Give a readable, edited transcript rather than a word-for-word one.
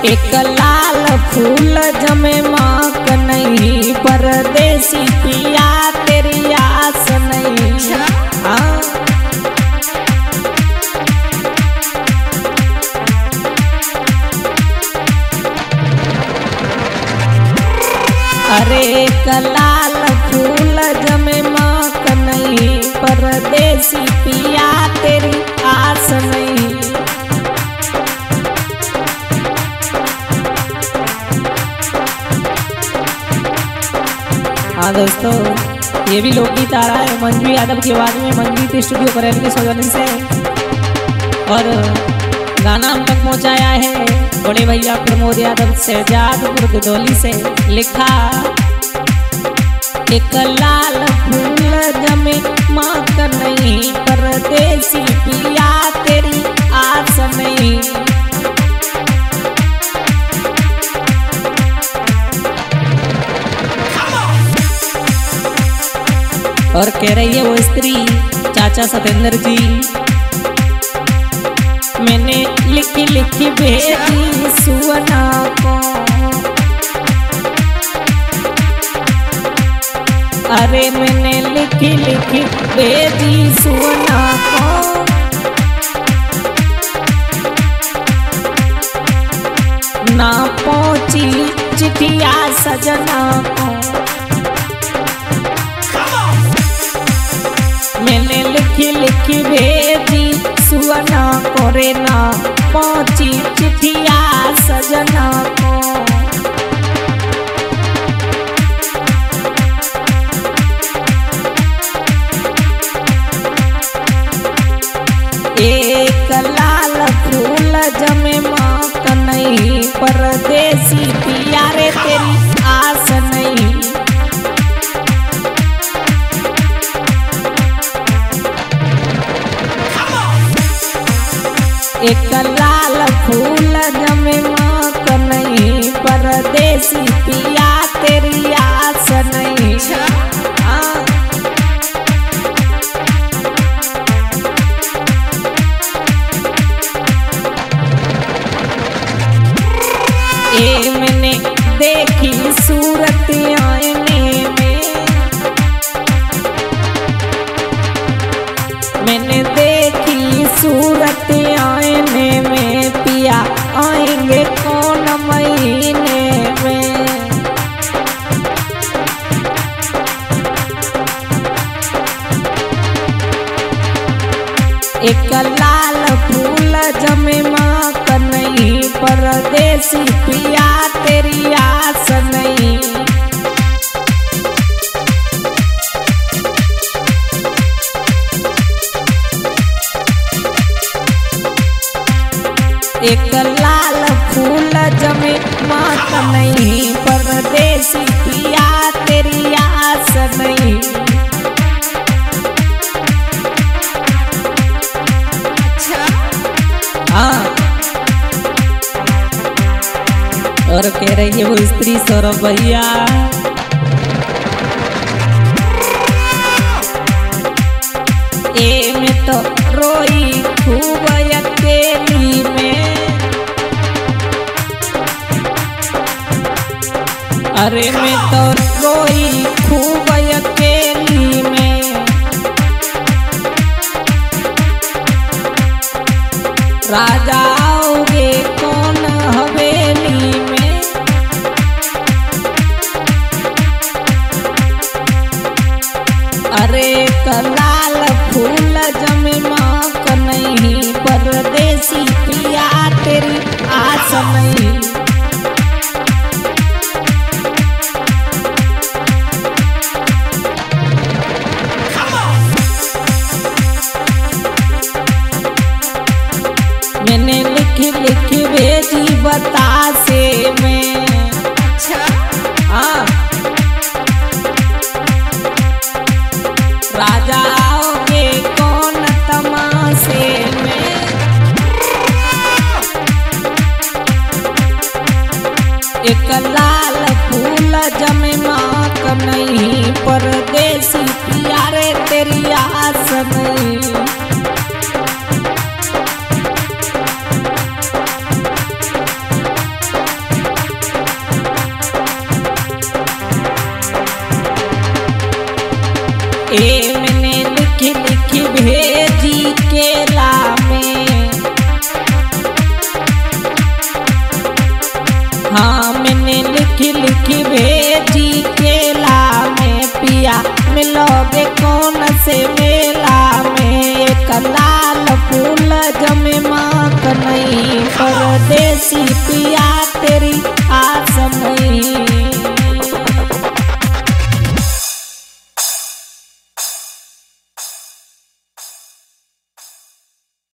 एक लाल फूल जमे माक नहीं, परदेसी पिया तेरी आस नहीं। हाँ। अरे एक लाल फूल जमे माक नहीं, परदेसी पिया तेरी आस नहीं। हाँ दोस्तों, ये भी लोकगीत आ रहा है मंजू यादव की आवाज में, मंजीत स्टूडियो करेल के सौजन्य से। और गाना हम तक पहुंचाया है बड़े भैया प्रमोद यादव शहजादपुर गदौली से। लिखा एक लाल फूल जमे माक नहीं, परदेसी पिया तेरी आस नहीं। और कह रही है वो स्त्री चाचा सतेंद्र जी, मैंने लिखी लिखी भेजी सुवना को। अरे मैंने लिखी लिखी भेजी सुवना को, ना पहुंची चिट्ठिया सजना को। मैंने लिखी लिखी भेजी सुवना को, रे ना पहुंची चिट्ठिया सजना को। एक लाल फूल जमे माक नहीं, परदेसी पिया रे तेरी आस नहीं। एक लाल फूल जमे माक नहीं, परदेसी पिया तेरी आस नहीं। हाँ। ए मैंने देखी सूरत आईने में, मैंने देखी सूरत आईने में, पिया आएंगे कौन महीने में। एक लाल फूल जमे माक नहीं, परदेसी पिया तेरी आस नहीं। एक लाल फूल जमे माक नहीं, परदेसी पिया तेरी आस नहीं। अच्छा। हाँ। और कह रही है वो स्त्री सौरभ भैया, ए मैं तो रोई खूब अकेली में। अरे मैं तो रोई खूब अकेली में। राजा आओगे कौन हवेली में। अरे लाल फूल जमे माक नहीं, परदेसी पिया तेरी आस नहीं। मैंने लिखी लिखी भेजी बतासे में। अच्छा। हाँ। राजा आओगे कौन तमाशे में। एक लाल फूल जमे माक नहीं, परदेसी पिया रे तेरी आस नहीं। लिखी भेजी केला में, हाँ मैंने लिखी भेजी केला में, पिया मिलोगे कौन से मेला में। एक लाल फूल जमे माँ नहीं, परदेसी पिया